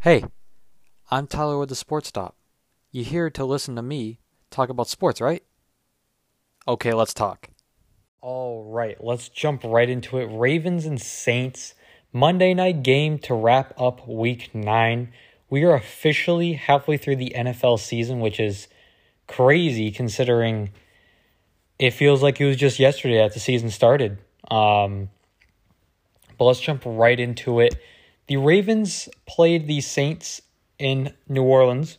Hey, I'm Tyler with the Sports Stop. You here to listen to me talk about sports, right? Okay, let's talk. All right, let's jump right into it. Ravens and Saints, Monday night game to wrap up week 9. We are officially halfway through the NFL season, which is crazy considering it feels like it was just yesterday that the season started. But let's jump right into it. The Ravens played the Saints in New Orleans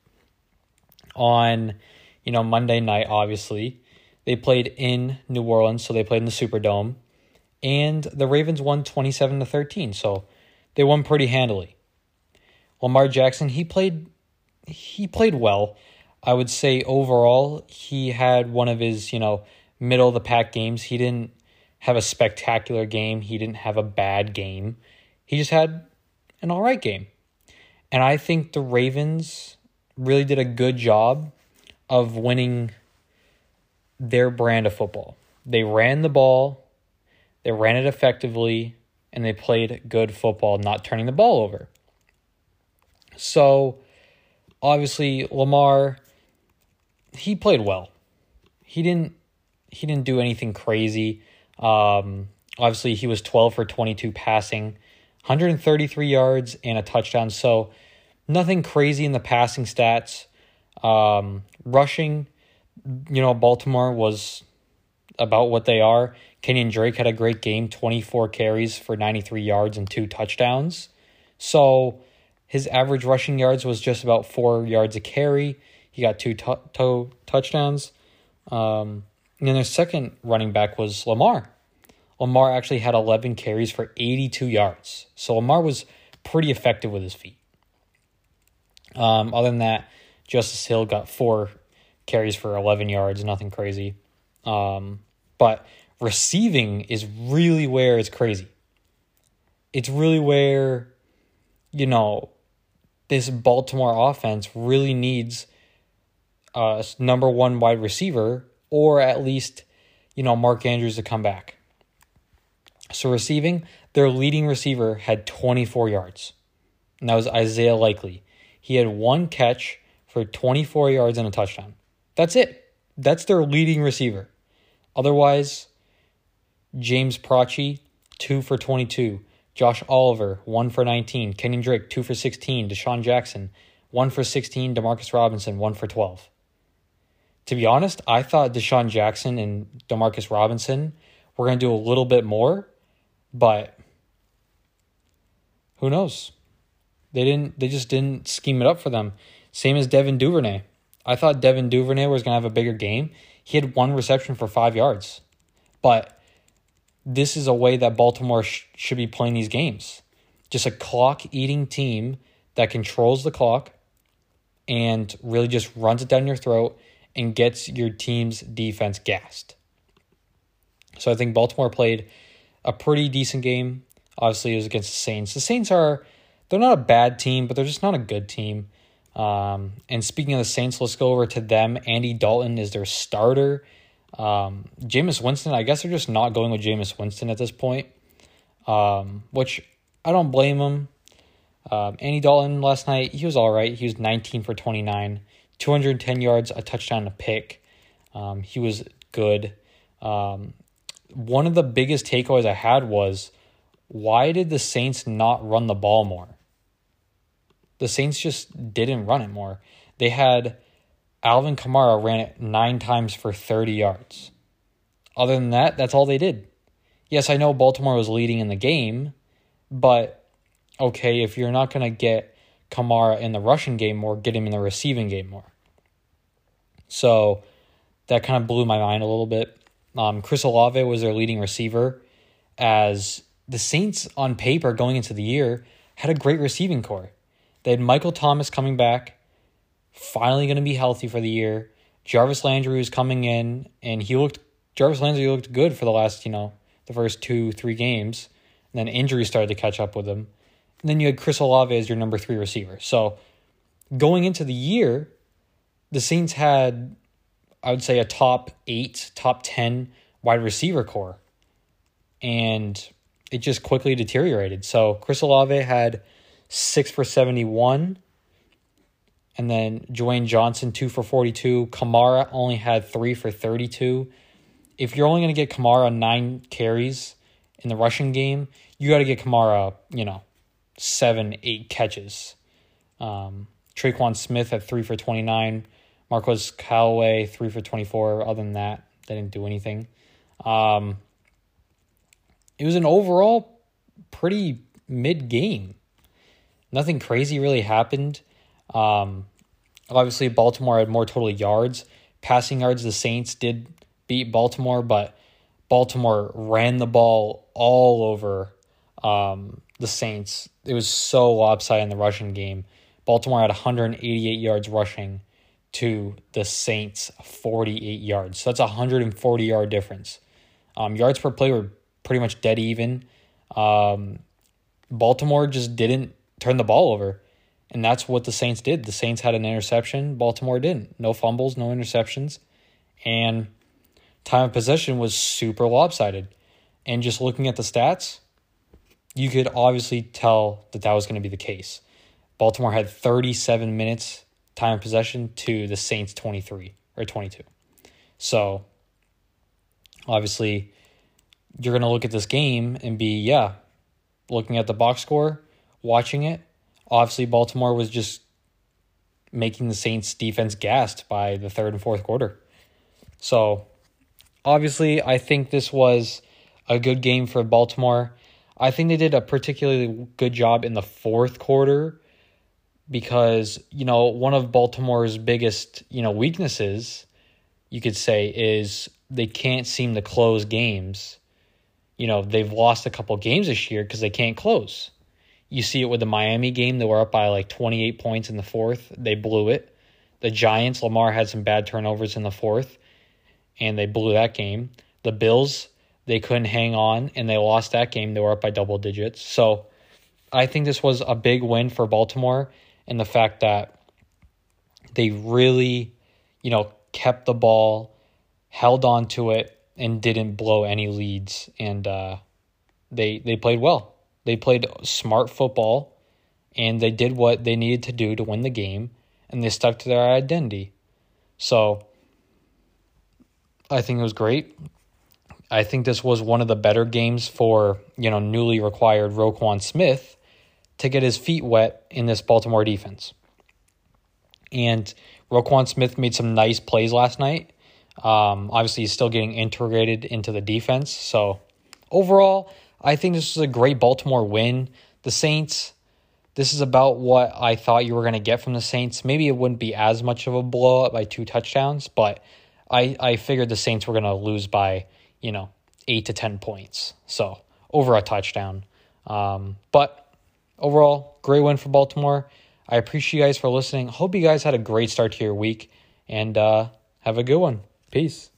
on, Monday night, obviously. They played in New Orleans, so they played in the Superdome. And the Ravens won 27-13, so they won pretty handily. Lamar Jackson, he played well. I would say overall, he had one of his, middle of the pack games. He didn't have a spectacular game. He didn't have a bad game. He just had an all right game. And I think the Ravens really did a good job of winning their brand of football. They ran the ball, they ran it effectively, and they played good football, not turning the ball over. So, obviously, Lamar, he played well. He didn't do anything crazy. Obviously, he was 12 for 22 passing, 133 yards and a touchdown. So, nothing crazy in the passing stats. Rushing, Baltimore was about what they are. Kenyon Drake had a great game, 24 carries for 93 yards and 2 touchdowns. So his average rushing yards was just about 4 yards a carry. He got 2 touchdowns. And then their second running back was Lamar. Lamar actually had 11 carries for 82 yards. So Lamar was pretty effective with his feet. Other than that, Justice Hill got 4 carries for 11 yards, nothing crazy. But receiving is really where it's crazy. It's really where, this Baltimore offense really needs a number one wide receiver, or at least, Mark Andrews to come back. So receiving, their leading receiver had 24 yards. And that was Isaiah Likely. He had 1 catch for 24 yards and a touchdown. That's it. That's their leading receiver. Otherwise, James Procci, 2 for 22. Josh Oliver, 1 for 19. Kenyon Drake, 2 for 16. Deshaun Jackson, 1 for 16. Demarcus Robinson, 1 for 12. To be honest, I thought Deshaun Jackson and Demarcus Robinson were going to do a little bit more, but who knows? They just didn't scheme it up for them. Same as Devin Duvernay. I thought Devin Duvernay was going to have a bigger game. He had 1 reception for 5 yards. But this is a way that Baltimore should be playing these games. Just a clock-eating team that controls the clock and really just runs it down your throat and gets your team's defense gassed. So I think Baltimore played a pretty decent game. Obviously, it was against the Saints. The Saints they're not a bad team, but they're just not a good team. And speaking of the Saints, let's go over to them. Andy Dalton is their starter. Jameis Winston, I guess they're just not going with Jameis Winston at this point, which I don't blame him. Andy Dalton last night, he was all right. He was 19 for 29, 210 yards, a touchdown, a pick. He was good. One of the biggest takeaways I had was, why did the Saints not run the ball more? The Saints just didn't run it more. They had Alvin Kamara ran it 9 times for 30 yards. Other than that, that's all they did. Yes, I know Baltimore was leading in the game, but okay, if you're not going to get Kamara in the rushing game more, get him in the receiving game more. So that kind of blew my mind a little bit. Chris Olave was their leading receiver, as the Saints on paper going into the year had a great receiving core. They had Michael Thomas coming back, finally going to be healthy for the year. Jarvis Landry was coming in, and Jarvis Landry looked good for the last, the first 2-3 games. And then injuries started to catch up with him. And then you had Chris Olave as your number 3 receiver. So going into the year, the Saints had, I would say, a top 8, top 10 wide receiver core. And it just quickly deteriorated. So Chris Olave had 6 for 71. And then Dwayne Johnson, 2 for 42. Kamara only had 3 for 32. If you're only going to get Kamara 9 carries in the rushing game, you got to get Kamara, 7, 8 catches. Traquan Smith had 3 for 29. Marquez Callaway, 3 for 24. Other than that, they didn't do anything. It was an overall pretty mid-game. Nothing crazy really happened. Obviously, Baltimore had more total yards. Passing yards, the Saints did beat Baltimore, but Baltimore ran the ball all over the Saints. It was so lopsided in the rushing game. Baltimore had 188 yards rushing to the Saints 48 yards. So that's a 140-yard difference. Yards per play were pretty much dead even. Baltimore just didn't turn the ball over. And that's what the Saints did. The Saints had an interception. Baltimore didn't. No fumbles, no interceptions. And time of possession was super lopsided. And just looking at the stats, you could obviously tell that was going to be the case. Baltimore had 37 minutes time of possession to the Saints 23 or 22. So, obviously, you're going to look at this game and be, looking at the box score, watching it. Obviously, Baltimore was just making the Saints defense gassed by the third and fourth quarter. So, obviously, I think this was a good game for Baltimore. I think they did a particularly good job in the fourth quarter because, one of Baltimore's biggest, weaknesses, you could say, is they can't seem to close games. They've lost a couple games this year because they can't close. You see it with the Miami game. They were up by 28 points in the fourth. They blew it. The Giants, Lamar had some bad turnovers in the fourth, and they blew that game. The Bills, they couldn't hang on, and they lost that game. They were up by double digits. So I think this was a big win for Baltimore in the fact that they really, kept the ball, held on to it, and didn't blow any leads. And they played well. They played smart football, and they did what they needed to do to win the game, and they stuck to their identity. So I think it was great. I think this was one of the better games for, newly acquired Roquan Smith to get his feet wet in this Baltimore defense. And Roquan Smith made some nice plays last night. Obviously, he's still getting integrated into the defense. So overall, I think this was a great Baltimore win. The Saints, this is about what I thought you were going to get from the Saints. Maybe it wouldn't be as much of a blowout by 2 touchdowns, but I figured the Saints were going to lose by, 8 to 10 points. So over a touchdown. But overall, great win for Baltimore. I appreciate you guys for listening. Hope you guys had a great start to your week, and have a good one. Peace.